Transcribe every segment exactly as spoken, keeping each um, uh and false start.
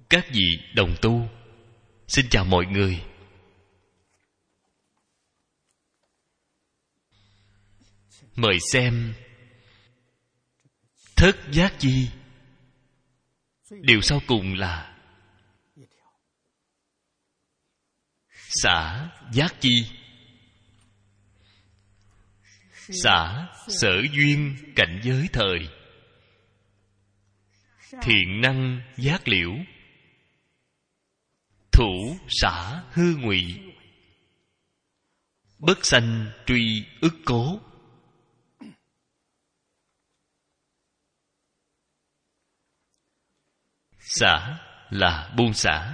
Các vị đồng tu, xin chào mọi người. Mời xem thất giác chi. Điều sau cùng là xả giác chi. Xả sở duyên cảnh giới thời, thiện năng giác liễu, thủ xả hư ngụy, bất sanh truy ức cố. Xả là buông xả.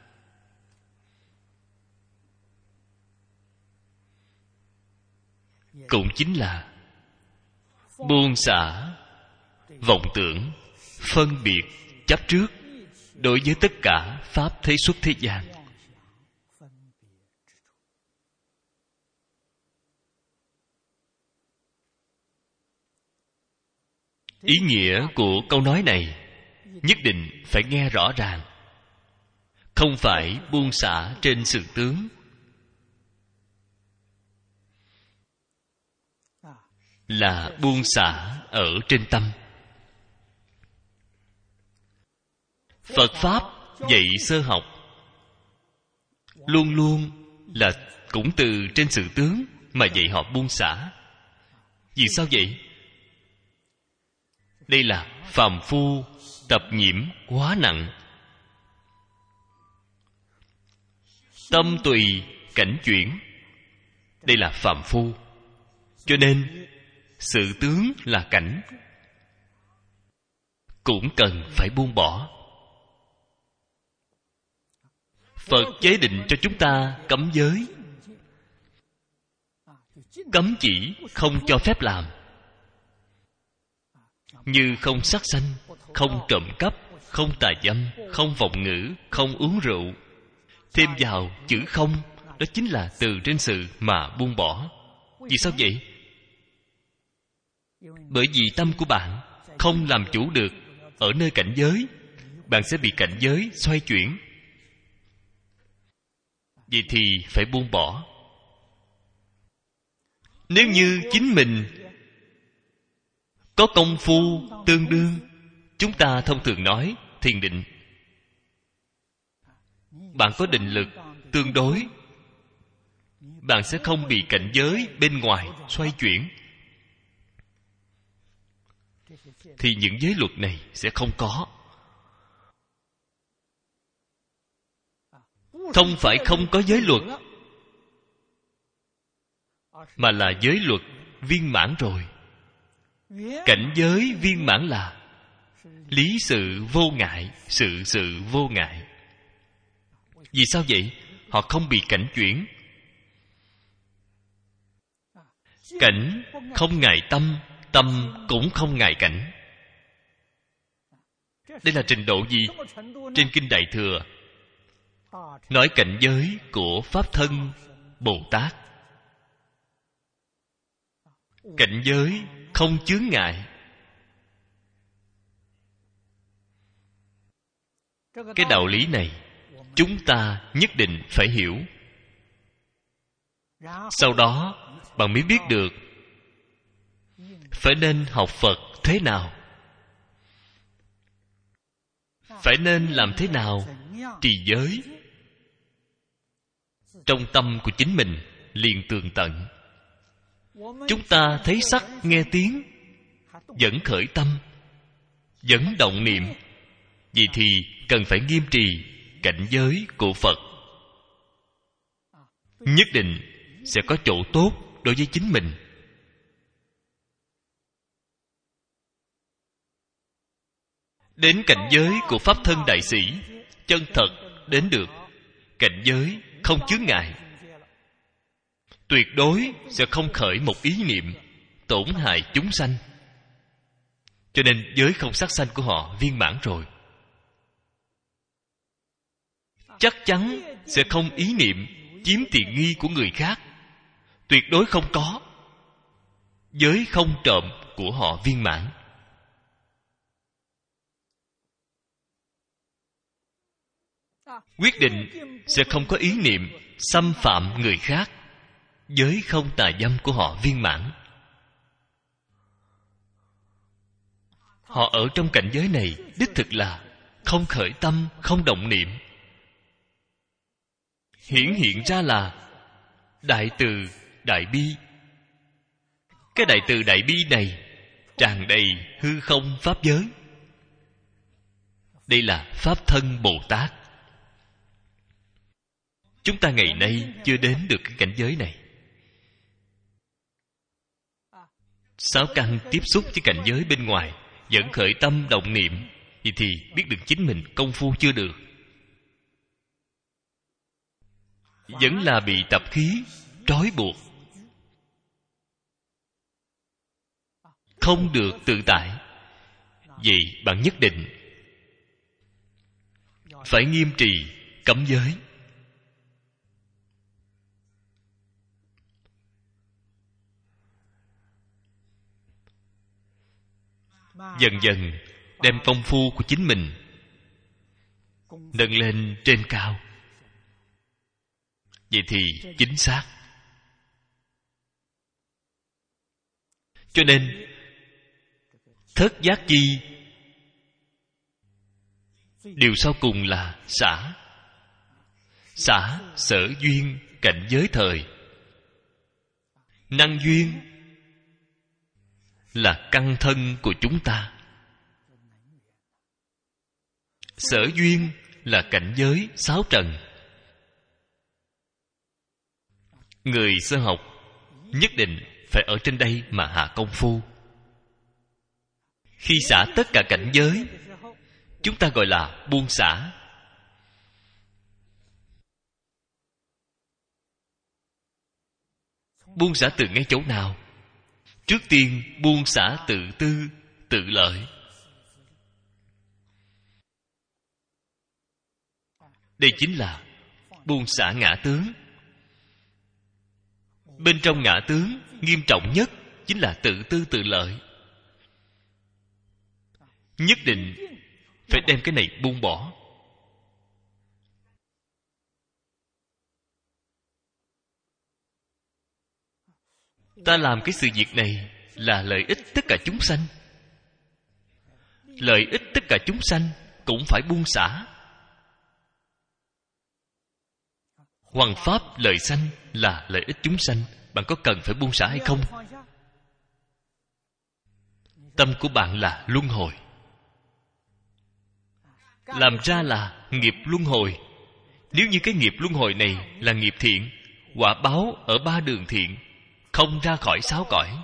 Cũng chính là buông xả vọng tưởng, phân biệt, chấp trước đối với tất cả pháp thế xuất thế gian. Ý nghĩa của câu nói này nhất định phải nghe rõ ràng. Không phải buông xả trên sự tướng, là buông xả ở trên tâm. Phật Pháp dạy sơ học luôn luôn là cũng từ trên sự tướng mà dạy họ buông xả. Vì sao vậy? Đây là phàm phu tập nhiễm quá nặng. Tâm tùy cảnh chuyển. Đây là phàm phu. Cho nên sự tướng là cảnh, cũng cần phải buông bỏ. Phật chế định cho chúng ta cấm giới, cấm chỉ không cho phép làm, như không sát sanh, không trộm cắp, không tà dâm, không vọng ngữ, không uống rượu. Thêm vào chữ không, đó chính là từ trên sự mà buông bỏ. Vì sao vậy? Bởi vì tâm của bạn không làm chủ được ở nơi cảnh giới, bạn sẽ bị cảnh giới xoay chuyển. Vậy thì phải buông bỏ. Nếu như chính mình có công phu tương đương, chúng ta thông thường nói thiền định, bạn có định lực tương đối, bạn sẽ không bị cảnh giới bên ngoài xoay chuyển. Thì những giới luật này sẽ không có. Không phải không có giới luật, mà là giới luật viên mãn rồi. Cảnh giới viên mãn là lý sự vô ngại, sự sự vô ngại. Vì sao vậy? Họ không bị cảnh chuyển. Cảnh không ngại tâm, tâm cũng không ngại cảnh. Đây là trình độ gì? Trên Kinh Đại Thừa nói cảnh giới của Pháp Thân Bồ Tát. Cảnh giới không chướng ngại. Cái đạo lý này chúng ta nhất định phải hiểu. Sau đó bạn mới biết được phải nên học Phật thế nào, phải nên làm thế nào trì giới. Trong tâm của chính mình liền tường tận. Chúng ta thấy sắc nghe tiếng, vẫn khởi tâm, vẫn động niệm. Vậy thì cần phải nghiêm trì cảnh giới của Phật. Nhất định sẽ có chỗ tốt đối với chính mình. Đến cảnh giới của Pháp Thân Đại Sĩ, chân thật đến được cảnh giới không chướng ngại, tuyệt đối sẽ không khởi một ý niệm tổn hại chúng sanh. Cho nên giới không sát sanh của họ viên mãn rồi. Chắc chắn sẽ không ý niệm chiếm tiện nghi của người khác. Tuyệt đối không có. Giới không trộm của họ viên mãn. quyết định sẽ không có ý niệm xâm phạm người khác. Giới không tà dâm của họ viên mãn. Họ ở trong cảnh giới này đích thực là không khởi tâm, không động niệm. Hiển hiện ra là đại từ đại bi. Cái đại từ đại bi này tràn đầy hư không pháp giới. Đây là Pháp thân Bồ Tát. Chúng ta ngày nay chưa đến được cái cảnh giới này. Sáu căn tiếp xúc với cảnh giới bên ngoài, vẫn khởi tâm động niệm, thì, thì biết được chính mình công phu chưa được. Vẫn là bị tập khí trói buộc, không được tự tại. Vậy bạn nhất định phải nghiêm trì cấm giới. Dần dần đem công phu của chính mình nâng lên trên cao. Vậy thì chính xác. Cho nên thất giác chi điều sau cùng là xả. Xả sở duyên cảnh giới thời. Năng duyên là căn thân của chúng ta. Sở duyên là cảnh giới sáu trần. Người sơ học nhất định phải ở trên đây mà hạ công phu. Khi xả tất cả cảnh giới, chúng ta gọi là buông xả. Buông xả từ ngay chỗ nào? Trước tiên buông xả tự tư, tự lợi. Đây chính là buông xả ngã tướng. Bên trong ngã tướng nghiêm trọng nhất chính là tự tư tự lợi. Nhất định phải đem cái này buông bỏ. Ta làm cái sự việc này là lợi ích tất cả chúng sanh. Lợi ích tất cả chúng sanh cũng phải buông xả. Hoằng pháp lợi sanh là lợi ích chúng sanh. Bạn có cần phải buông xả hay không? Tâm của bạn là luân hồi. Làm ra là nghiệp luân hồi. Nếu như cái nghiệp luân hồi này là nghiệp thiện, quả báo ở ba đường thiện, không ra khỏi sáu cõi.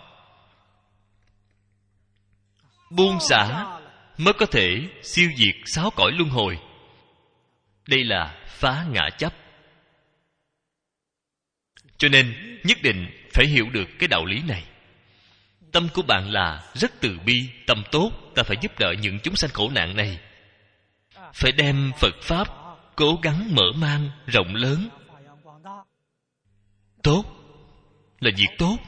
Buông xả mới có thể siêu diệt sáu cõi luân hồi. Đây là phá ngã chấp. Cho nên nhất định phải hiểu được cái đạo lý này. Tâm của bạn là rất từ bi, tâm tốt. Ta phải giúp đỡ những chúng sanh khổ nạn này. Phải đem Phật Pháp cố gắng mở mang, rộng lớn. Tốt là việc tốt.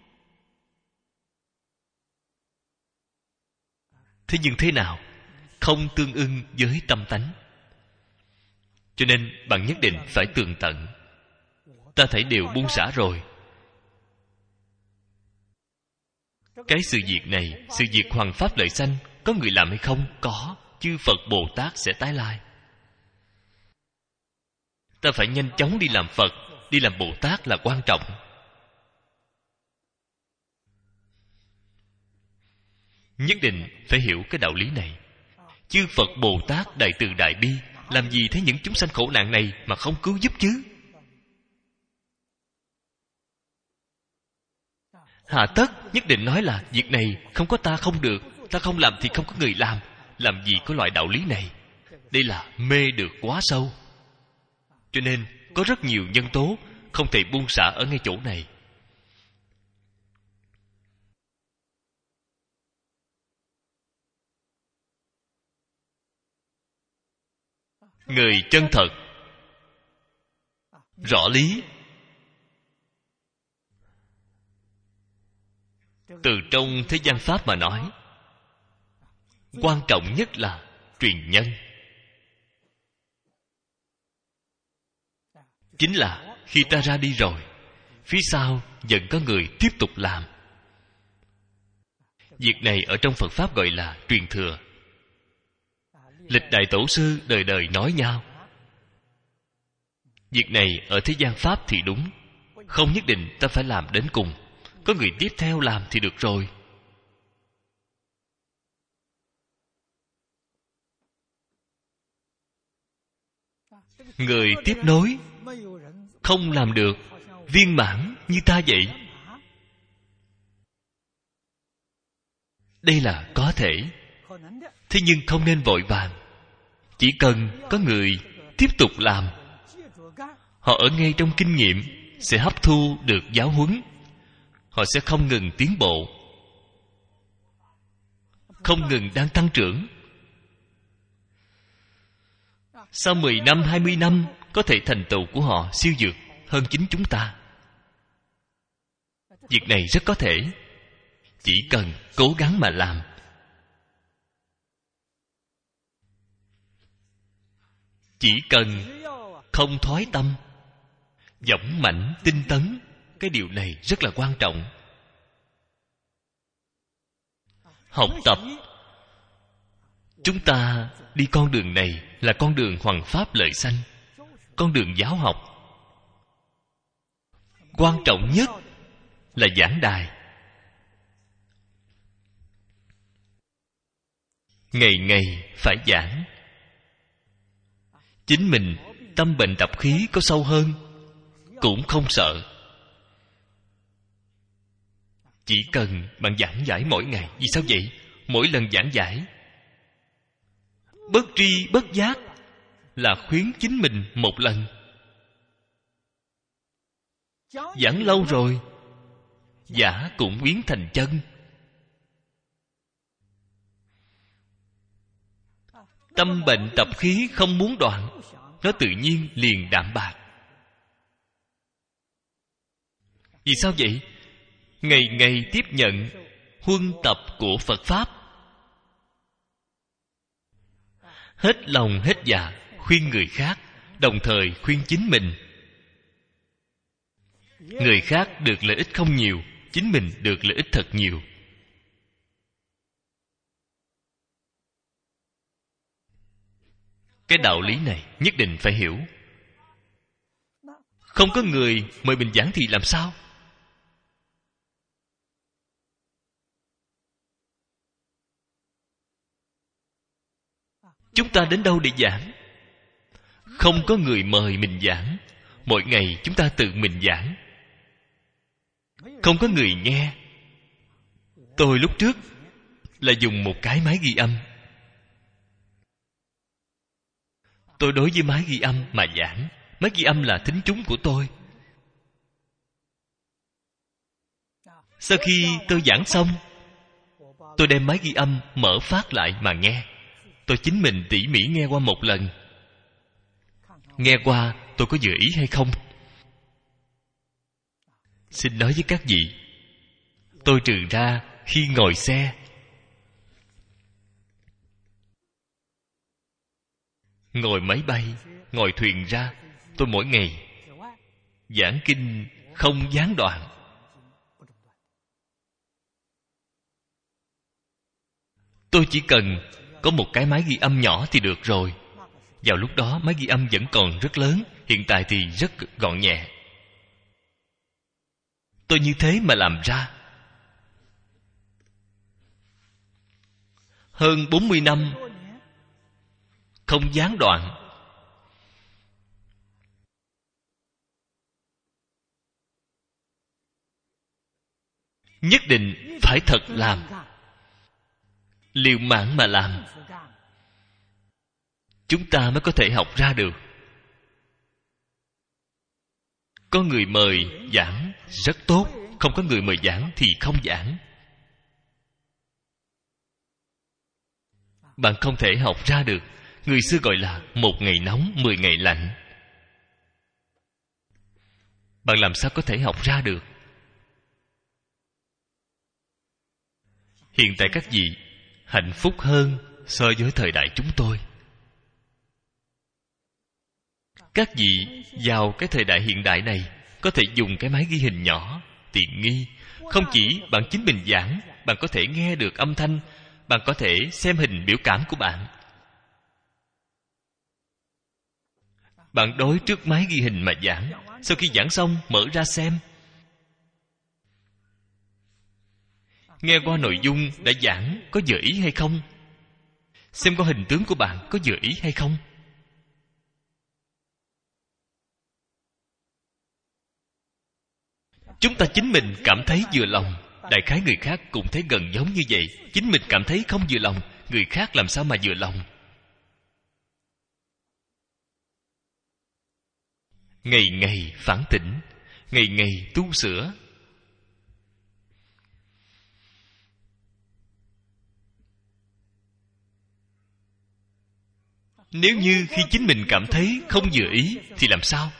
Thế nhưng thế nào? Không tương ưng với tâm tánh. Cho nên bạn nhất định phải tường tận. Ta thấy đều buông xả rồi. Cái sự việc này, sự việc hoằng pháp lợi sanh, có người làm hay không? Có. Chư Phật Bồ Tát sẽ tái lai. Ta phải nhanh chóng đi làm Phật, đi làm Bồ Tát là quan trọng. Nhất định phải hiểu cái đạo lý này. Chư Phật Bồ Tát đại từ đại bi, làm gì thấy những chúng sanh khổ nạn này mà không cứu giúp chứ? Hà tất nhất định nói là việc này không có ta không được, ta không làm thì không có người làm. Làm gì có loại đạo lý này? Đây là mê được quá sâu. Cho nên có rất nhiều nhân tố không thể buông xả ở ngay chỗ này. Người chân thật rõ lý, từ trong thế gian pháp mà nói, quan trọng nhất là truyền nhân. chính là khi ta ra đi rồi, phía sau vẫn có người tiếp tục làm. Việc này ở trong Phật Pháp gọi là truyền thừa. Lịch đại tổ sư đời đời nói nhau. Việc này ở thế gian Pháp thì đúng, không nhất định ta phải làm đến cùng. Có người tiếp theo làm thì được rồi. Người tiếp nối không làm được viên mãn như ta vậy, đây là có thể. Thế nhưng không nên vội vàng. Chỉ cần có người tiếp tục làm, họ ở ngay trong kinh nghiệm sẽ hấp thu được giáo huấn, họ sẽ không ngừng tiến bộ, không ngừng đang tăng trưởng. Sau mười năm, hai mươi năm, có thể thành tựu của họ siêu dược hơn chính chúng ta. Việc này rất có thể. Chỉ cần cố gắng mà làm. Chỉ cần không thoái tâm, dũng mãnh tinh tấn, cái điều này rất là quan trọng. Học tập, chúng ta đi con đường này là con đường hoằng pháp lợi sanh, con đường giáo học. Quan trọng nhất là giảng đài. Ngày ngày phải giảng. Chính mình tâm bệnh tập khí có sâu hơn cũng không sợ. Chỉ cần bạn giảng giải mỗi ngày. Vì sao vậy? Mỗi lần giảng giải, bất tri bất giác là khuyến chính mình một lần. Giảng lâu rồi, giả cũng biến thành chân. Tâm bệnh tập khí không muốn đoạn, nó tự nhiên liền đạm bạc. Vì sao vậy? Ngày ngày tiếp nhận huân tập của Phật Pháp, hết lòng hết dạ khuyên người khác, đồng thời khuyên chính mình. Người khác được lợi ích không nhiều, chính mình được lợi ích thật nhiều. Cái đạo lý này nhất định phải hiểu. Không có người mời mình giảng thì làm sao? Chúng ta đến đâu để giảng? Không có người mời mình giảng. Mỗi ngày chúng ta tự mình giảng. Không có người nghe. Tôi lúc trước là dùng một cái máy ghi âm. Tôi đối với máy ghi âm mà giảng. Máy ghi âm là thính chúng của tôi. Sau khi tôi giảng xong, tôi đem máy ghi âm mở phát lại mà nghe. Tôi chính mình tỉ mỉ nghe qua một lần. Nghe qua tôi có vừa ý hay không? Xin nói với các vị, tôi trừ ra khi ngồi xe, ngồi máy bay, ngồi thuyền ra, tôi mỗi ngày giảng kinh không gián đoạn. Tôi chỉ cần có một cái máy ghi âm nhỏ thì được rồi. Vào lúc đó máy ghi âm vẫn còn rất lớn, hiện tại thì rất gọn nhẹ. Tôi như thế mà làm ra. Hơn bốn mươi năm không gián đoạn. Nhất định phải thật làm, liều mạng mà làm, chúng ta mới có thể học ra được. Có người mời giảng rất tốt, không có người mời giảng thì không giảng. Bạn không thể học ra được. Người xưa gọi là một ngày nóng, mười ngày lạnh. Bạn làm sao có thể học ra được? Hiện tại các vị hạnh phúc hơn so với thời đại chúng tôi. Các vị vào cái thời đại hiện đại này có thể dùng cái máy ghi hình nhỏ, tiện nghi. Không chỉ bạn chính mình giảng, bạn có thể nghe được âm thanh, bạn có thể xem hình biểu cảm của bạn. Bạn đối trước máy ghi hình mà giảng, sau khi giảng xong mở ra xem, nghe qua nội dung đã giảng có vừa ý hay không, xem qua hình tướng của bạn có vừa ý hay không. Chúng ta chính mình cảm thấy vừa lòng, đại khái người khác cũng thấy gần giống như vậy. Chính mình cảm thấy không vừa lòng, người khác làm sao mà vừa lòng. Ngày ngày phản tỉnh, ngày ngày tu sửa. Nếu như khi chính mình cảm thấy không vừa ý thì làm sao?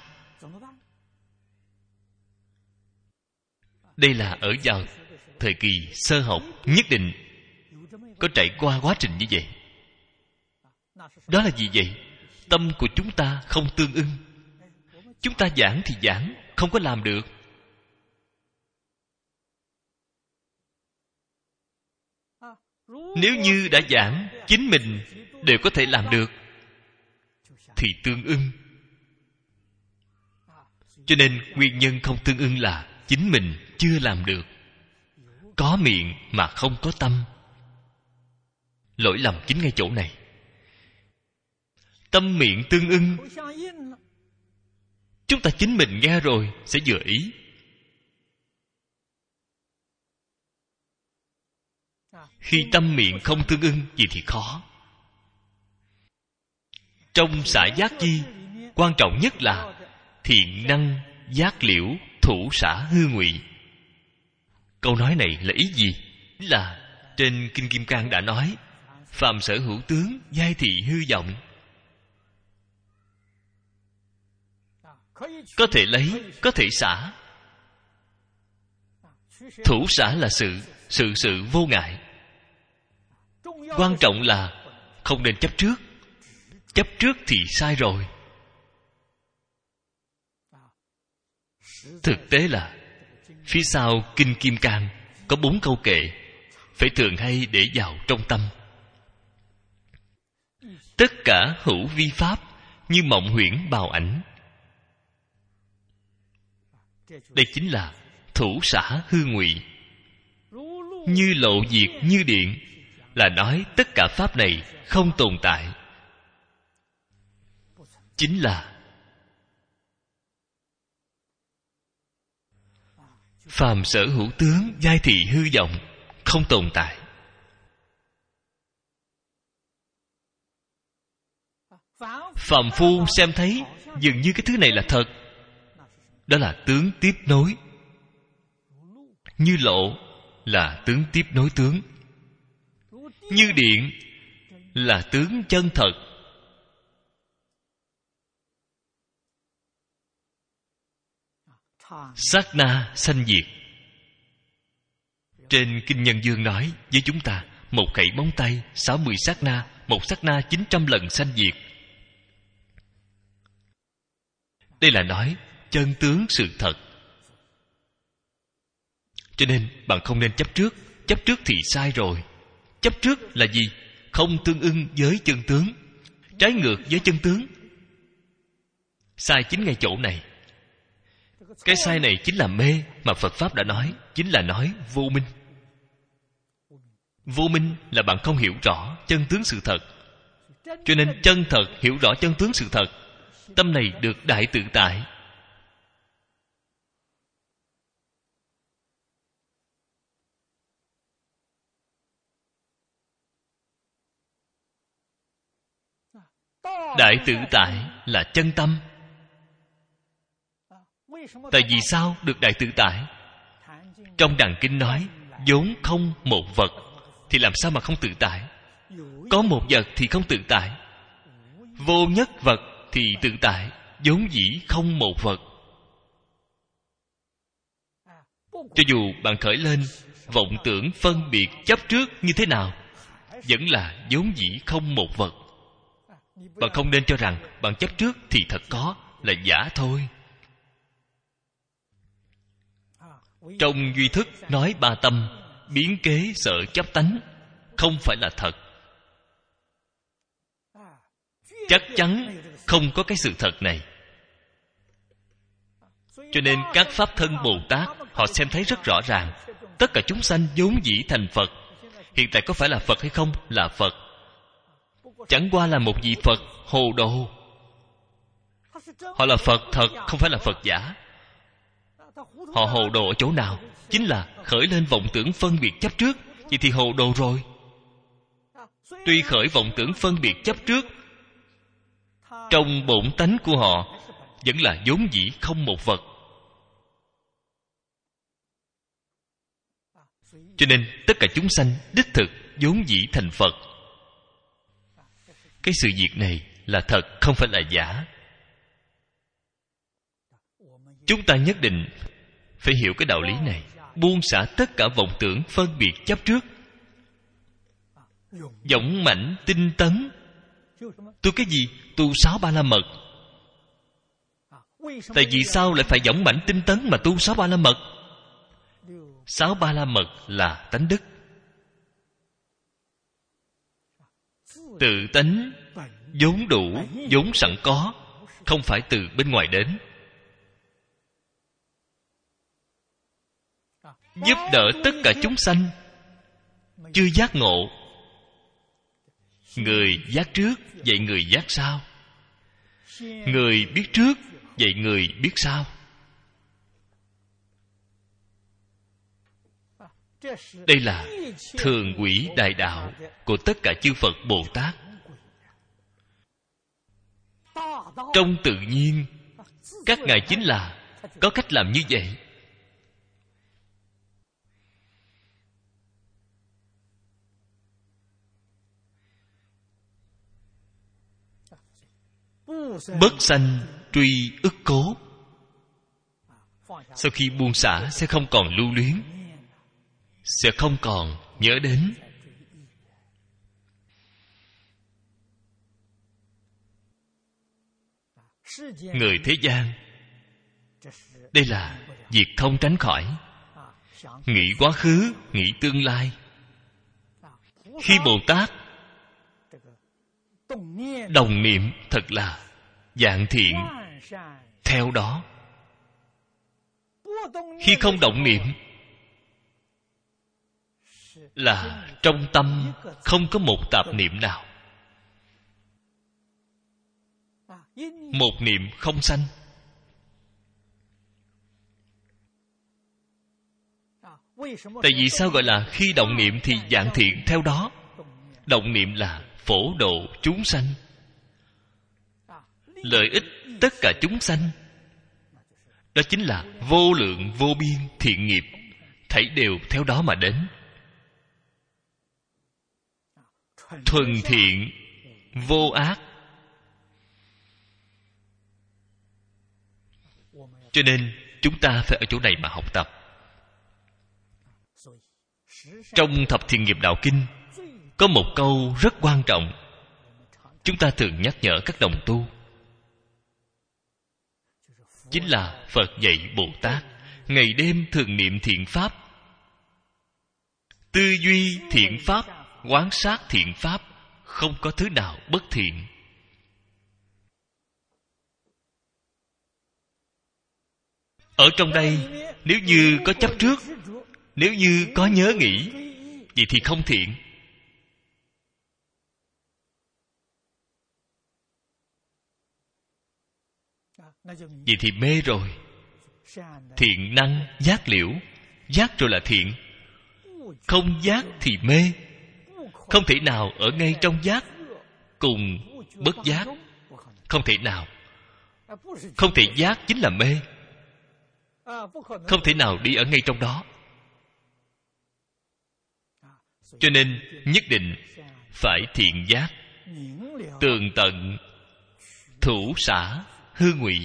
Đây là ở vào thời kỳ sơ học, nhất định có trải qua quá trình như vậy. Đó là gì vậy? Tâm của chúng ta không tương ưng. Chúng ta giảng thì giảng, không có làm được. Nếu như đã giảng, chính mình đều có thể làm được thì tương ưng. Cho nên nguyên nhân không tương ưng là chính mình chưa làm được. Có miệng mà không có tâm. Lỗi lầm chính ngay chỗ này. Tâm miệng tương ưng, chúng ta chính mình nghe rồi sẽ vừa ý. Khi tâm miệng không tương ưng, gì thì khó. Trong xả giác chi, quan trọng nhất là thiện năng giác liễu thủ xả hư ngụy. Câu nói này là ý gì? Là trên Kinh Kim Cang đã nói, phàm sở hữu tướng, giai thị hư vọng. Có thể lấy, có thể xả. Thủ xả là sự, sự sự vô ngại. Quan trọng là không nên chấp trước. Chấp trước thì sai rồi. Thực tế là phía sau Kinh Kim Cang có bốn câu kệ, phải thường hay để vào trong tâm. Tất cả hữu vi pháp như mộng huyễn bào ảnh. Đây chính là thủ xả hư ngụy. Như lộ diệt như điện, là nói tất cả pháp này không tồn tại. Chính là phàm sở hữu tướng, giai thị hư vọng, không tồn tại. Phàm phu xem thấy dường như cái thứ này là thật. Đó là tướng tiếp nối. Như lộ là tướng tiếp nối tướng. Như điện là tướng chân thật. Sát na sanh diệt. Trên Kinh Nhân Dương nói với chúng ta, một khẩy móng tay, sáu mươi sát na, một sát na chín trăm lần sanh diệt. Đây là nói chân tướng sự thật. Cho nên bạn không nên chấp trước. Chấp trước thì sai rồi. Chấp trước là gì? Không tương ưng với chân tướng, trái ngược với chân tướng. Sai chính ngay chỗ này. Cái sai này chính là mê, mà Phật Pháp đã nói, chính là nói vô minh. Vô minh là bạn không hiểu rõ chân tướng sự thật. Cho nên chân thật hiểu rõ chân tướng sự thật, tâm này được đại tự tại. Đại tự tại là chân tâm. Tại vì sao được đại tự tại? Trong Đàn Kinh nói, vốn không một vật thì làm sao mà không tự tại? Có một vật thì không tự tại. Vô nhất vật thì tự tại, vốn dĩ không một vật. Cho dù bạn khởi lên vọng tưởng phân biệt chấp trước như thế nào, vẫn là vốn dĩ không một vật. Bạn không nên cho rằng bạn chấp trước thì thật có, là giả thôi. Trong duy thức nói ba tâm, biến kế sở chấp tánh, không phải là thật. Chắc chắn không có cái sự thật này. Cho nên các Pháp Thân Bồ Tát, họ xem thấy rất rõ ràng, tất cả chúng sanh vốn dĩ thành Phật. Hiện tại có phải là Phật hay không? Là Phật. Chẳng qua là một vị Phật hồ đồ. Họ là Phật thật, không phải là Phật giả. Họ hồ đồ ở chỗ nào? Chính là khởi lên vọng tưởng phân biệt chấp trước. Vậy thì hồ đồ rồi. Tuy khởi vọng tưởng phân biệt chấp trước, trong bổn tánh của họ vẫn là vốn dĩ không một vật. Cho nên tất cả chúng sanh đích thực vốn dĩ thành Phật. Cái sự việc này là thật, không phải là giả. Chúng ta nhất định phải hiểu cái đạo lý này. Buông xả tất cả vọng tưởng phân biệt chấp trước, dũng mãnh tinh tấn. Tu cái gì? Tu sáu ba la mật. Tại vì sao lại phải dũng mãnh tinh tấn mà tu sáu ba la mật? Sáu ba la mật là tánh đức, tự tánh vốn đủ, vốn sẵn có, không phải từ bên ngoài đến. Giúp đỡ tất cả chúng sanh chưa giác ngộ. Người giác trước dạy người giác sau, người biết trước dạy người biết sau. Đây là thường quỷ đại đạo của tất cả chư Phật Bồ Tát. Trong tự nhiên, các ngài chính là có cách làm như vậy. Bất sanh truy ức cố. Sau khi buông xả sẽ không còn lưu luyến, sẽ không còn nhớ đến. Người thế gian, đây là việc không tránh khỏi. Nghĩ quá khứ, nghĩ tương lai. Khi Bồ Tát đồng niệm thật là vạn thiện, theo đó. Khi không động niệm là trong tâm không có một tạp niệm nào. Một niệm không sanh. Tại vì sao gọi là khi động niệm thì vạn thiện theo đó? Động niệm là phổ độ chúng sanh, lợi ích tất cả chúng sanh. Đó chính là vô lượng vô biên thiện nghiệp, thảy đều theo đó mà đến. Thuần thiện vô ác. Cho nên chúng ta phải ở chỗ này mà học tập. Trong Thập Thiện Nghiệp Đạo Kinh có một câu rất quan trọng, chúng ta thường nhắc nhở các đồng tu. Chính là Phật dạy Bồ Tát ngày đêm thường niệm thiện pháp, tư duy thiện pháp, quán sát thiện pháp, không có thứ nào bất thiện. Ở trong đây, nếu như có chấp trước, nếu như có nhớ nghĩ, vậy thì không thiện. Vậy thì mê rồi. Thiện năng giác liễu, giác rồi là thiện. Không giác thì mê. Không thể nào ở ngay trong giác cùng bất giác. Không thể nào. Không thể giác chính là mê. Không thể nào đi ở ngay trong đó. Cho nên nhất định phải thiện giác, tường tận, thủ xả, hư ngụy.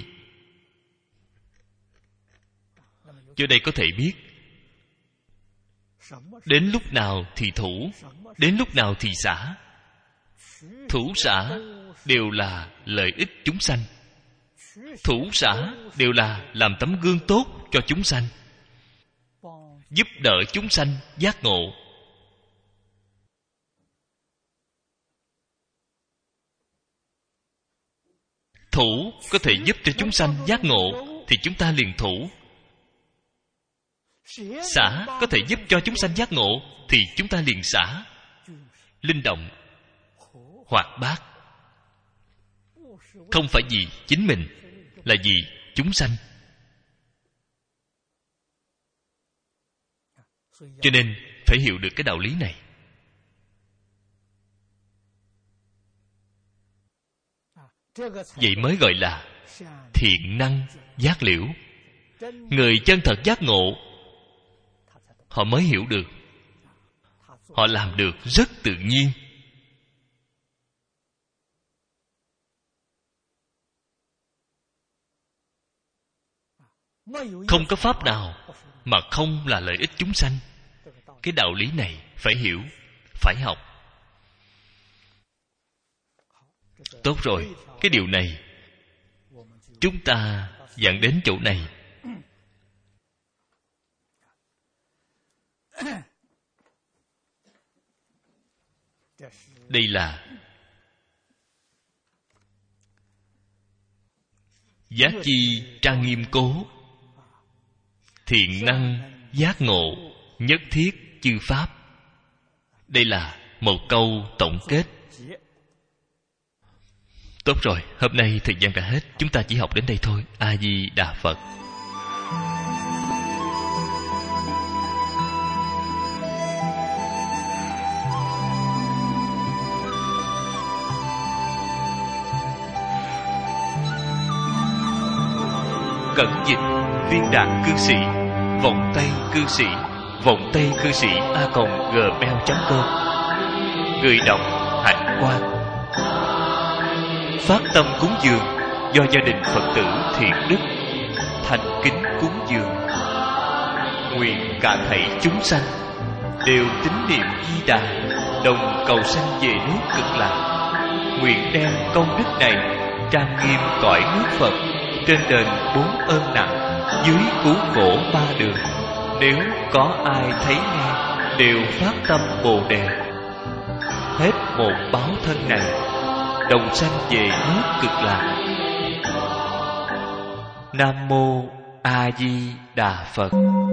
Cho đây có thể biết đến lúc nào thì thủ, đến lúc nào thì xả. Thủ xả đều là lợi ích chúng sanh. Thủ xã đều là làm tấm gương tốt cho chúng sanh, giúp đỡ chúng sanh giác ngộ. Thủ có thể giúp cho chúng sanh giác ngộ thì chúng ta liền thủ. Xả có thể giúp cho chúng sanh giác ngộ thì chúng ta liền xả. Linh động, hoạt bát, không phải vì chính mình, là vì chúng sanh. Cho nên phải hiểu được cái đạo lý này. Vậy mới gọi là thiện năng giác liễu. Người chân thật giác ngộ, họ mới hiểu được. Họ làm được rất tự nhiên. Không có pháp nào mà không là lợi ích chúng sanh. Cái đạo lý này phải hiểu, phải học. Tốt rồi, cái điều này chúng ta dẫn đến chỗ này. Đây là Giác chi trang nghiêm cố, thiện năng giác ngộ, nhất thiết chư pháp. Đây là một câu tổng kết. Tốt rồi, hôm nay thời gian đã hết. Chúng ta chỉ học đến đây thôi. A Di Đà Phật. Cẩn dịch Viên Đạn Cư Sĩ, Vọng Tây Cư Sĩ, Vọng Tây Cư Sĩ a còng gmail chấm com. Người đọc Hạnh Quang. Phát tâm cúng dường do gia đình Phật tử Thiện Đức thành kính cúng dường. Nguyện cả thảy chúng sanh đều tín niệm Di Đà, đồng cầu sanh về nước Cực Lạc. Nguyện đem công đức này trang nghiêm cõi nước Phật, trên đền bốn ơn nặng, dưới cứu khổ ba đường. Nếu có ai thấy nghe đều phát tâm Bồ Đề, hết một báo thân này đồng sanh về nước Cực Lạc. Nam mô A Di Đà Phật.